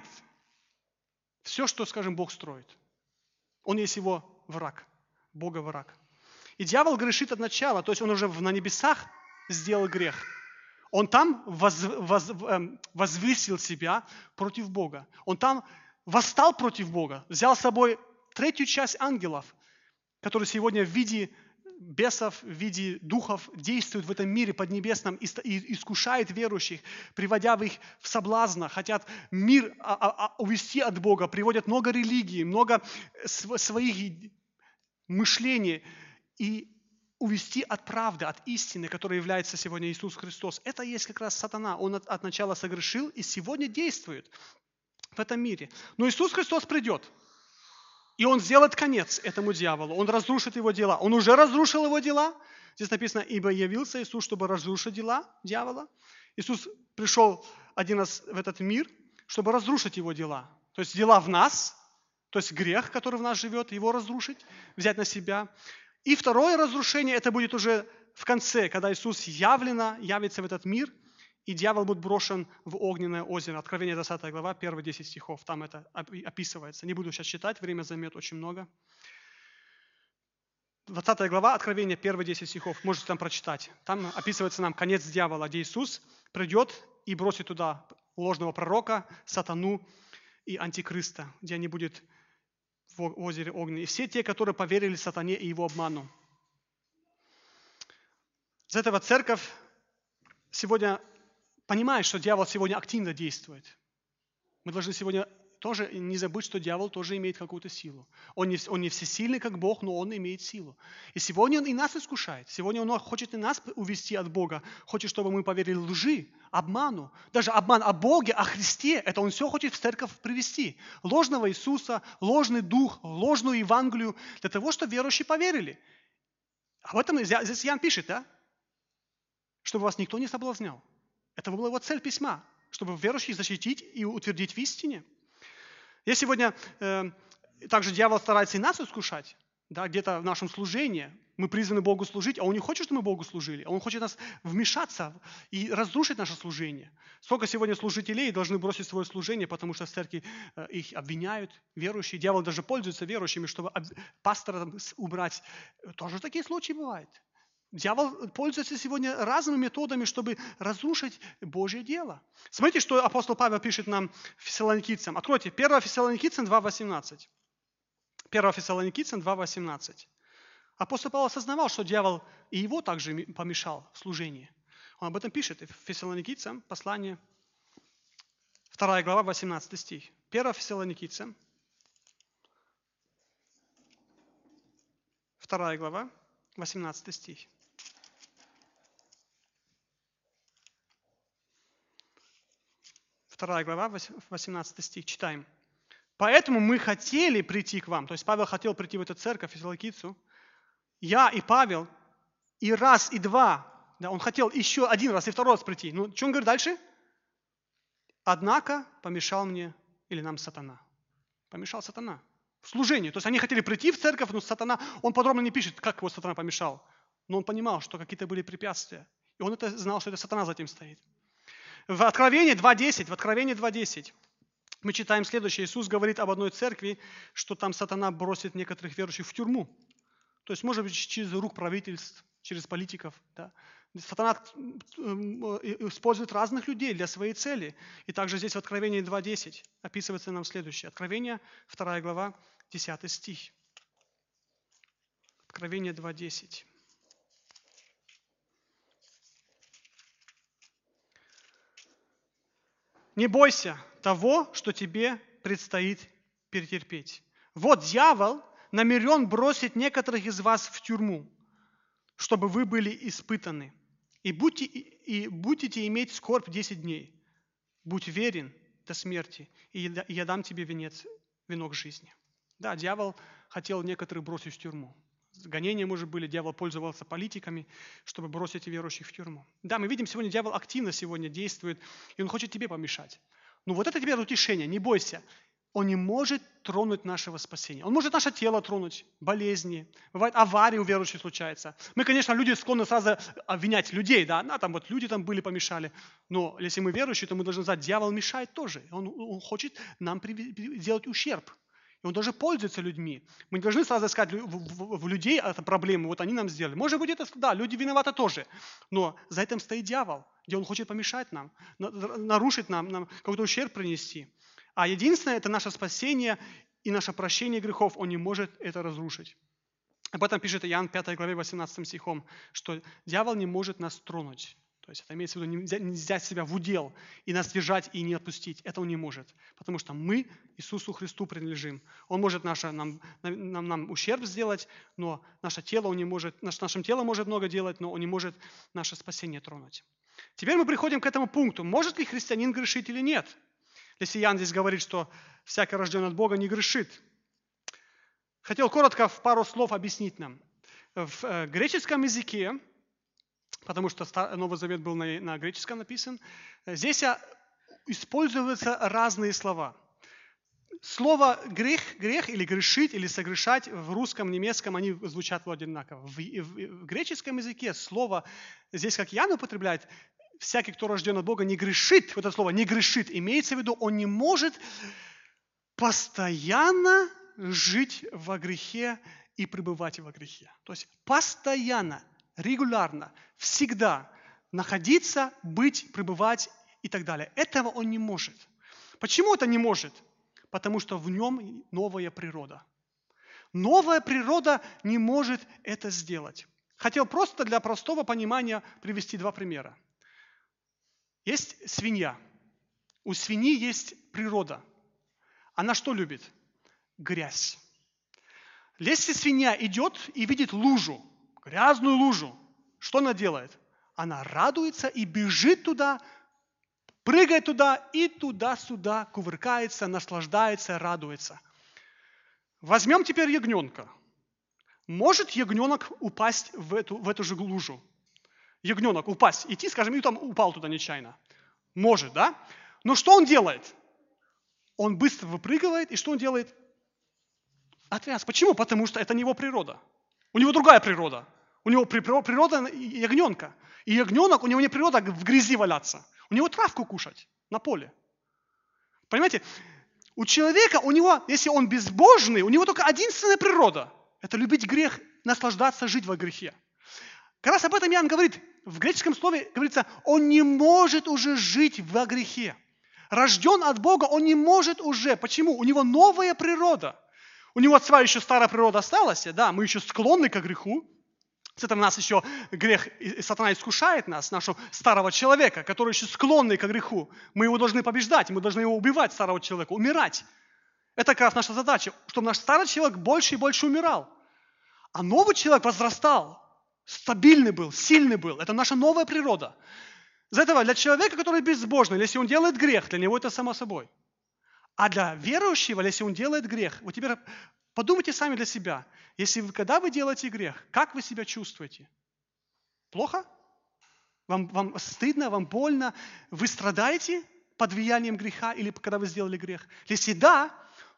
все, что, скажем, Бог строит. Он есть его враг, Бога враг. И дьявол грешит от начала, то есть он уже на небесах сделал грех. Он там воз, воз, возвысил себя против Бога. Он там восстал против Бога, взял с собой третью часть ангелов, которые сегодня в виде бесов, в виде духов действуют в этом мире поднебесном и искушают верующих, приводя их в соблазн, хотят мир увести от Бога, приводят много религий, много своих мышлений и увести от правды, от истины, которой является сегодня Иисус Христос. Это есть как раз сатана. Он от, от начала согрешил и сегодня действует в этом мире. Но Иисус Христос придет. И Он сделает конец этому дьяволу. Он разрушит его дела. Он уже разрушил его дела. Здесь написано, ибо явился Иисус, чтобы разрушить дела дьявола. Иисус пришел один раз в этот мир, чтобы разрушить его дела. То есть дела в нас, то есть грех, который в нас живет, его разрушить, взять на себя. И второе разрушение, это будет уже в конце, когда Иисус явленно явится в этот мир, и дьявол будет брошен в огненное озеро. Откровение двадцатая глава, первые десять стихов, там это описывается. Не буду сейчас читать, время займет очень много. двадцатая глава, Откровение, первые десять стихов, можете там прочитать. Там описывается нам конец дьявола, где Иисус придет и бросит туда ложного пророка, сатану и антихриста, где они будут в озере огненном. И все те, которые поверили сатане и его обману. Из этого церковь сегодня понимает, что дьявол сегодня активно действует. Мы должны сегодня тоже не забыть, что дьявол тоже имеет какую-то силу. Он не, он не всесильный, как Бог, но он имеет силу. И сегодня он и нас искушает. Сегодня он хочет и нас увести от Бога. Хочет, чтобы мы поверили лжи, обману. Даже обман о Боге, о Христе. Это он все хочет в церковь привести. Ложного Иисуса, ложный дух, ложную Евангелию. Для того, чтобы верующие поверили. Об этом здесь Иоанн пишет, да? Чтобы вас никто не соблазнял. Это была его цель письма, чтобы верующих защитить и утвердить в истине. Есть сегодня, э, также дьявол старается и нас искушать, да, где-то в нашем служении. Мы призваны Богу служить, а он не хочет, чтобы мы Богу служили. Он хочет нас вмешаться и разрушить наше служение. Сколько сегодня служителей должны бросить свое служение, потому что в церкви э, их обвиняют, верующие. Дьявол даже пользуется верующими, чтобы об... пастора убрать. Тоже такие случаи бывают. Дьявол пользуется сегодня разными методами, чтобы разрушить Божье дело. Смотрите, что апостол Павел пишет нам фессалоникийцам. Откройте, первое Фессалоникийцам два восемнадцать. первое Фессалоникийцам два восемнадцать. Апостол Павел осознавал, что дьявол и его также помешал в служении. Он об этом пишет в Фессалоникийцам, послание, вторая глава, восемнадцатый стих. первое Фессалоникийцам, вторая глава, восемнадцатый стих. вторая глава, восемнадцатый стих, читаем. «Поэтому мы хотели прийти к вам». То есть Павел хотел прийти в эту церковь, Фессалоникийцу. Я и Павел, и раз, и два. Да, он хотел еще один раз и второй раз прийти. Ну, что он говорит дальше? «Однако помешал мне или нам сатана». Помешал сатана. в служении. То есть они хотели прийти в церковь, но сатана, он подробно не пишет, как его сатана помешал. Но он понимал, что какие-то были препятствия. И он это знал, что это сатана за этим стоит. В Откровении два десять, в Откровении два десять мы читаем следующее. Иисус говорит об одной церкви, что там сатана бросит некоторых верующих в тюрьму. То есть, может быть, через рук правительств, через политиков. Да. Сатана использует разных людей для своей цели. И также здесь в Откровении два десять описывается нам следующее. Откровение, вторая глава, десятый стих. Откровение два десять. Не бойся того, что тебе предстоит перетерпеть. Вот дьявол намерен бросить некоторых из вас в тюрьму, чтобы вы были испытаны. И будьте, и будете иметь скорбь десять дней. Будь верен до смерти, и я дам тебе венец, венок жизни. Да, дьявол хотел некоторых бросить в тюрьму. Гонения, может, были, дьявол пользовался политиками, чтобы бросить верующих в тюрьму. Да, мы видим, сегодня дьявол активно сегодня действует, и он хочет тебе помешать. Но вот это тебе утешение, не бойся. Он не может тронуть нашего спасения. Он может наше тело тронуть, болезни. Бывает, аварии у верующих случаются. Мы, конечно, люди склонны сразу обвинять людей, да, а, там вот люди там были, помешали. Но если мы верующие, то мы должны знать, дьявол мешает тоже. Он, он хочет нам сделать ущерб. И он даже пользуется людьми. Мы не должны сразу искать в, в, в людей это проблемы, вот они нам сделали. Может быть, это, да, люди виноваты тоже. Но за этим стоит дьявол, где он хочет помешать нам, нарушить нам, нам какой-то ущерб принести. А единственное, это наше спасение и наше прощение грехов, он не может это разрушить. Об этом пишет Иоанн пятой главе восемнадцатым стихом, что дьявол не может нас тронуть. То есть это имеется в виду, нельзя, нельзя себя в удел и нас держать и не отпустить. Это он не может, потому что мы Иисусу Христу принадлежим. Он может наше, нам, нам, нам ущерб сделать, но наше тело он не может, наш, нашим телом может много делать, но он не может наше спасение тронуть. Теперь мы приходим к этому пункту. Может ли христианин грешить или нет? Если Иоанн здесь говорит, что всякий рожденный от Бога не грешит. Хотел коротко в пару слов объяснить нам. В греческом языке, потому что Новый Завет был на, на греческом написан, здесь используются разные слова. Слово грех, грех или грешить, или согрешать в русском, немецком, они звучат одинаково. В, в, в греческом языке слово, здесь как Иоанн употребляет, всякий, кто рожден от Бога, не грешит. Вот это слово «не грешит» имеется в виду, он не может постоянно жить во грехе и пребывать во грехе. То есть постоянно, регулярно, всегда находиться, быть, пребывать и так далее. Этого он не может. Почему это не может? Потому что в нем новая природа. Новая природа не может это сделать. Хотел просто для простого понимания привести два примера. Есть свинья. У свиньи есть природа. Она что любит? Грязь. Если свинья идет и видит лужу, грязную лужу, что она делает? Она радуется и бежит туда, прыгает туда и туда-сюда кувыркается, наслаждается, радуется. Возьмем теперь ягненка. Может ягненок упасть в эту, в эту же лужу? Ягненок упасть, идти, скажем, и там упал туда нечаянно. Может, да? Но что он делает? Он быстро выпрыгивает, и что он делает? Отряс. Почему? Потому что это не его природа. У него другая природа. У него природа ягненка. И ягненок, у него не природа в грязи валяться. У него травку кушать на поле. Понимаете? У человека, у него, если он безбожный, у него только единственная природа. Это любить грех, наслаждаться, жить во грехе. Как раз об этом Иоанн говорит. В греческом слове говорится, он не может уже жить во грехе. Рожден от Бога, он не может уже. Почему? У него новая природа. У него своя еще старая природа осталась, да, мы еще склонны к греху. С этим нас еще грех, и сатана искушает нас, нашего старого человека, который еще склонный к греху. Мы его должны побеждать, мы должны его убивать, старого человека, умирать. Это как раз наша задача, чтобы наш старый человек больше и больше умирал. А новый человек возрастал, стабильный был, сильный был. Это наша новая природа. Из этого для человека, который безбожный, если он делает грех, для него это само собой. А для верующего, если он делает грех, вот теперь подумайте сами для себя, если вы, когда вы делаете грех, как вы себя чувствуете? Плохо? Вам, вам стыдно, вам больно? Вы страдаете под влиянием греха или когда вы сделали грех? Если да,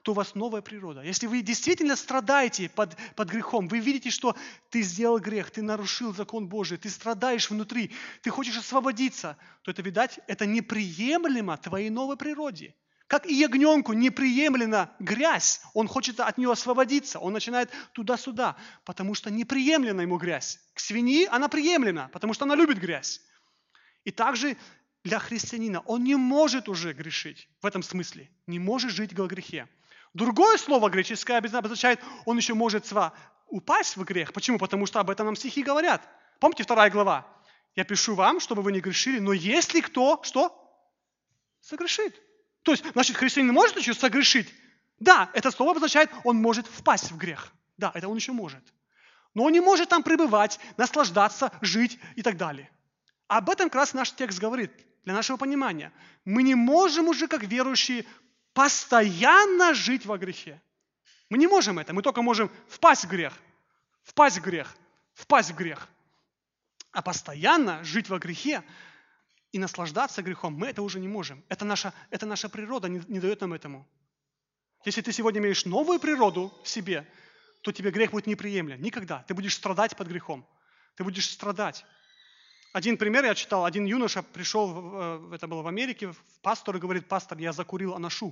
то у вас новая природа. Если вы действительно страдаете под, под грехом, вы видите, что ты сделал грех, ты нарушил закон Божий, ты страдаешь внутри, ты хочешь освободиться, то это, видать, это неприемлемо твоей новой природе. Как и ягненку неприемлема грязь, он хочет от нее освободиться, он начинает туда-сюда, потому что неприемлема ему грязь. К свиньи она приемлема, потому что она любит грязь. И также для христианина он не может уже грешить в этом смысле, не может жить во грехе. Другое слово греческое обозначает, он еще может сва упасть в грех. Почему? Потому что об этом нам стихи говорят. Помните вторая глава? Я пишу вам, чтобы вы не грешили, но если кто, что? Согрешит. То есть, значит, христианин может еще согрешить? Да, это слово обозначает, он может впасть в грех. Да, это он еще может. Но он не может там пребывать, наслаждаться, жить и так далее. Об этом как раз наш текст говорит, для нашего понимания. Мы не можем уже, как верующие, постоянно жить во грехе. Мы не можем это, мы только можем впасть в грех, впасть в грех, впасть в грех. А постоянно жить во грехе и наслаждаться грехом, мы это уже не можем. Это наша, это наша природа не, не дает нам этому. Если ты сегодня имеешь новую природу в себе, то тебе грех будет неприемлем. Никогда. Ты будешь страдать под грехом. Ты будешь страдать. Один пример я читал. Один юноша пришел, в, это было в Америке, пастор и говорит: пастор, я закурил анашу.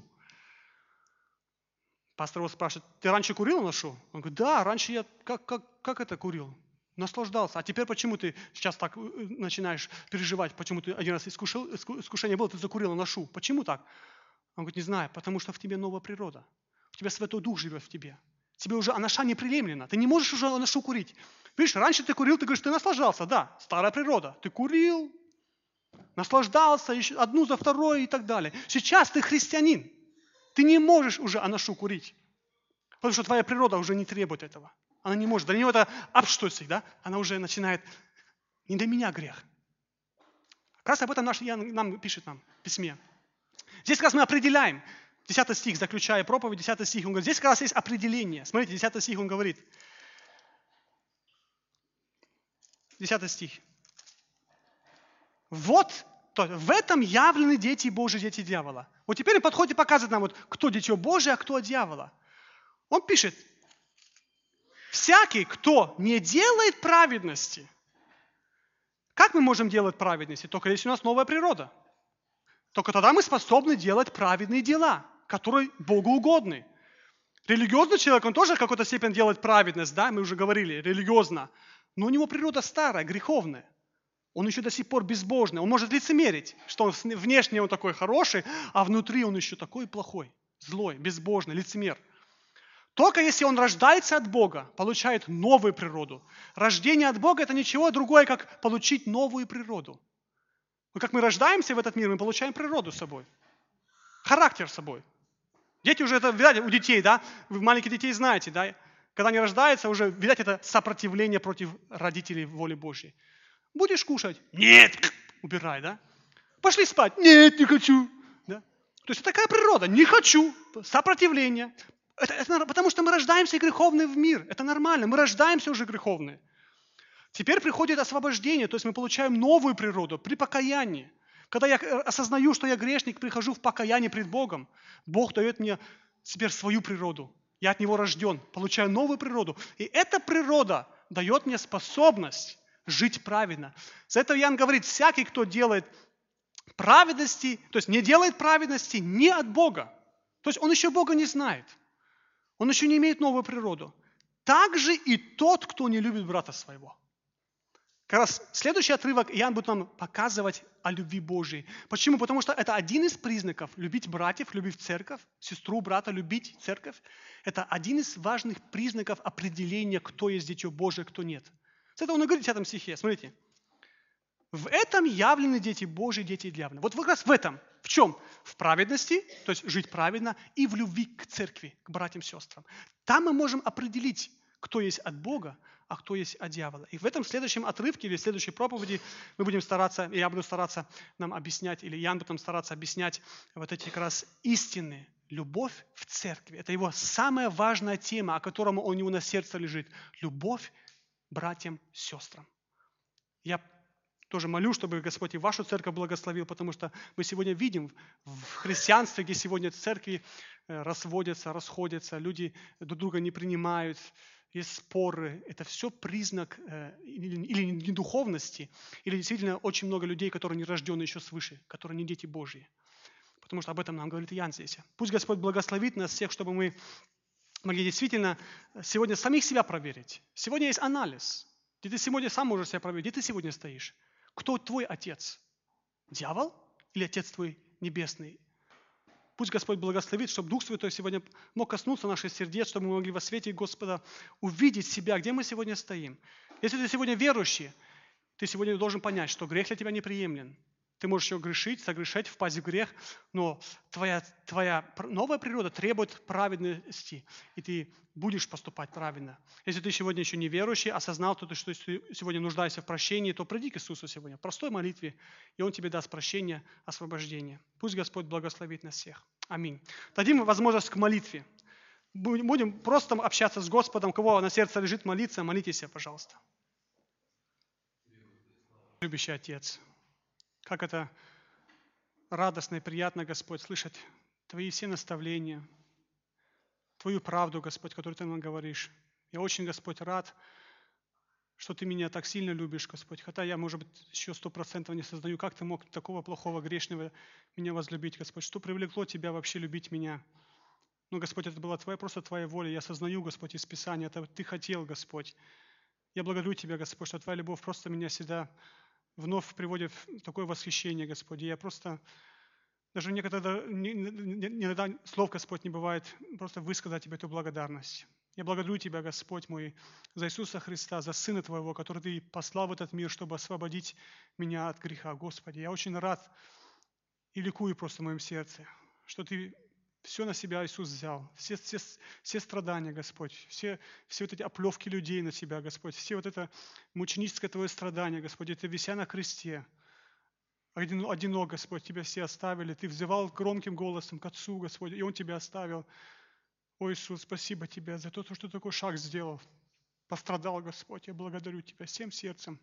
Пастор его спрашивает: ты раньше курил анашу? Он говорит: да, раньше я как, как, как это курил? Наслаждался. А теперь почему ты сейчас так начинаешь переживать? Почему ты один раз искушил, искушение было, ты закурил анашу? Почему так? Он говорит: не знаю, потому что в тебе новая природа. У тебя Святой Дух живет в тебе. Тебе уже анаша неприемлема. Ты не можешь уже анашу курить. Видишь, раньше ты курил, ты говоришь, ты наслаждался. Да, старая природа. Ты курил, наслаждался еще одну за второй и так далее. Сейчас ты христианин. Ты не можешь уже анашу курить. Потому что твоя природа уже не требует этого. Она не может. Для нее это абштойцик, да? Она уже начинает: не для меня грех. Как раз об этом наш Иоанн нам пишет нам в письме. Здесь как раз мы определяем. десятый стих, заключая проповедь, десятый стих, он говорит, здесь как раз есть определение. Смотрите, десятый стих, он говорит. десятый стих. Вот, то, в этом явлены дети Божьи, дети дьявола. Вот теперь он подходит и показывает нам, вот, кто дитё Божие, а кто от дьявола. Он пишет: всякий, кто не делает праведности. Как мы можем делать праведности? Только если у нас новая природа. Только тогда мы способны делать праведные дела, которые Богу угодны. Религиозный человек, он тоже в какой-то степени делает праведность, да, мы уже говорили, религиозно. Но у него природа старая, греховная. Он еще до сих пор безбожный. Он может лицемерить, что он, внешне он такой хороший, а внутри он еще такой плохой, злой, безбожный, лицемер. Только если он рождается от Бога, получает новую природу. Рождение от Бога – это ничего другое, как получить новую природу. Но как мы рождаемся в этот мир, мы получаем природу с собой, характер с собой. Дети уже это, видать, у детей, да, вы маленьких детей знаете, да, когда они рождаются, уже, видать, это сопротивление против родителей воли Божьей. Будешь кушать? Нет, убирай, да. Пошли спать? Нет, не хочу. Да? То есть такая природа, не хочу, сопротивление. Это, это потому что мы рождаемся греховные в мир, это нормально, мы рождаемся уже греховные. Теперь приходит освобождение, то есть мы получаем новую природу при покаянии. Когда я осознаю, что я грешник, прихожу в покаяние пред Богом, Бог дает мне теперь свою природу. Я от Него рожден, получаю новую природу. И эта природа дает мне способность жить праведно. За это Иоанн говорит, всякий, кто делает праведности, то есть не делает праведности, не от Бога. То есть он еще Бога не знает. Он еще не имеет новую природу. Также и тот, кто не любит брата своего. Как раз следующий отрывок Иоанн будет нам показывать о любви Божьей. Почему? Потому что это один из признаков. Любить братьев, любить церковь, сестру, брата, любить церковь. Это один из важных признаков определения, кто есть дитё Божие, кто нет. С этого он и говорит в этом стихе. Смотрите. В этом явлены дети Божьи, дети дьявола. Вот как раз в этом. В чем? В праведности, то есть жить праведно, и в любви к церкви, к братьям и сестрам. Там мы можем определить, кто есть от Бога, а кто есть от дьявола. И в этом следующем отрывке или в следующей проповеди мы будем стараться, и я буду стараться нам объяснять, или Иоанн будет нам стараться объяснять вот эти как раз истины. Любовь в церкви. Это его самая важная тема, о котором у него на сердце лежит. Любовь к братьям, сестрам. Я тоже молю, чтобы Господь и вашу церковь благословил, потому что мы сегодня видим в христианстве, где сегодня в церкви э, разводятся, расходятся, люди друг друга не принимают, есть споры. Это все признак э, или, или недуховности, или действительно очень много людей, которые не рождены еще свыше, которые не дети Божьи. Потому что об этом нам говорит Иоанн здесь. Пусть Господь благословит нас всех, чтобы мы могли действительно сегодня самих себя проверить. Сегодня есть анализ. Где ты сегодня сам можешь себя проверить. Где ты сегодня стоишь? Кто твой отец? Дьявол или Отец твой небесный? Пусть Господь благословит, чтобы Дух Святой сегодня мог коснуться наших сердец, чтобы мы могли во свете Господа увидеть себя, где мы сегодня стоим. Если ты сегодня верующий, ты сегодня должен понять, что грех для тебя неприемлем. Ты можешь еще грешить, согрешать, впасть в грех, но твоя, твоя новая природа требует праведности, и ты будешь поступать правильно. Если ты сегодня еще не верующий, осознал, что ты сегодня нуждаешься в прощении, то приди к Иисусу сегодня в простой молитве, и Он тебе даст прощение, освобождение. Пусть Господь благословит нас всех. Аминь. Дадим возможность к молитве. Будем просто общаться с Господом. У кого на сердце лежит молиться, молитесь, пожалуйста. Любящий Отец, как это радостно и приятно, Господь, слышать Твои все наставления, Твою правду, Господь, которую Ты нам говоришь. Я очень, Господь, рад, что Ты меня так сильно любишь, Господь. Хотя я, может быть, еще сто процентов не сознаю, как Ты мог такого плохого, грешного меня возлюбить, Господь. Что привлекло Тебя вообще любить меня? Ну, Господь, это была Твоя, просто Твоя воля. Я сознаю, Господь, из Писания. Это Ты хотел, Господь. Я благодарю Тебя, Господь, что Твоя любовь просто меня всегда вновь приводит в такое восхищение, Господи. Я просто, даже некогда, иногда слов, Господь, не бывает, просто высказать Тебе эту благодарность. Я благодарю Тебя, Господь мой, за Иисуса Христа, за Сына Твоего, который Ты послал в этот мир, чтобы освободить меня от греха, Господи. Я очень рад и ликую просто в моем сердце, что Ты все на себя, Иисус, взял. Все, все, все страдания, Господь, все, все вот эти оплевки людей на себя, Господь, все вот это мученическое Твое страдание, Господь, это вися на кресте. Один, одинок, Господь, Тебя все оставили. Ты взывал громким голосом к Отцу, Господь, и Он Тебя оставил. О, Иисус, спасибо Тебе за то, что Ты такой шаг сделал. Пострадал, Господь, я благодарю Тебя всем сердцем.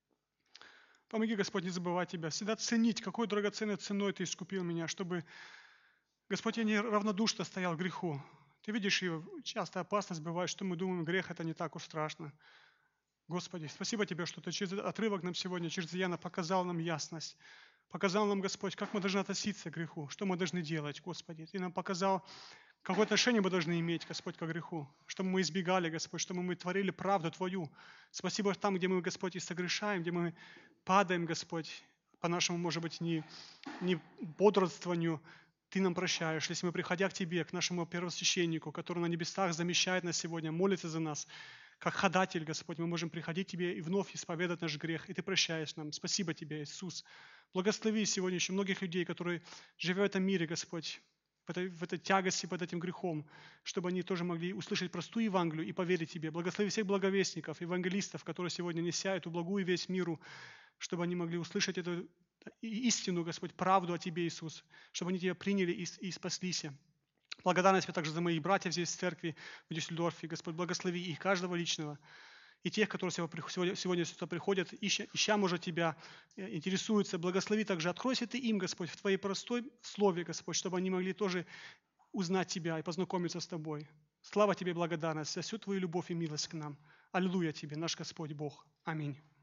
Помоги, Господь, не забывать Тебя, всегда ценить, какой драгоценной ценой Ты искупил меня, чтобы, Господь, я не равнодушно стоял к греху. Ты видишь, и часто опасность бывает, что мы думаем, грех это не так уж страшно. Господи, спасибо Тебе, что Ты через этот отрывок нам сегодня, через Иоанна показал нам ясность. Показал нам, Господь, как мы должны относиться к греху, что мы должны делать, Господи. Ты нам показал, какое отношение мы должны иметь, Господь, к греху, чтобы мы избегали, Господь, чтобы мы творили правду Твою. Спасибо там, где мы, Господь, и согрешаем, где мы падаем, Господь, по нашему, может быть, не, не бодрствованию, Ты нам прощаешь. Если мы, приходя к Тебе, к нашему первосвященнику, который на небесах замещает нас сегодня, молится за нас, как ходатель, Господь, мы можем приходить к Тебе и вновь исповедать наш грех, и Ты прощаешь нам. Спасибо Тебе, Иисус. Благослови сегодня еще многих людей, которые живут в этом мире, Господь, в этой, в этой тягости под этим грехом, чтобы они тоже могли услышать простую Евангелию и поверить Тебе. Благослови всех благовестников, евангелистов, которые сегодня неся эту благую весть миру, чтобы они могли услышать эту истину, Господь, правду о Тебе, Иисус, чтобы они Тебя приняли и, и спаслись. Благодарность Тебе также за моих братьев здесь в церкви, в Дюссельдорфе. Господь, благослови их, каждого личного. И тех, которые сегодня, сегодня сюда приходят, ища, ища, может, Тебя, интересуются. Благослови также, откройся Ты им, Господь, в Твоей простой слове, Господь, чтобы они могли тоже узнать Тебя и познакомиться с Тобой. Слава Тебе, благодарность за всю Твою любовь и милость к нам. Аллилуйя Тебе, наш Господь Бог. Аминь.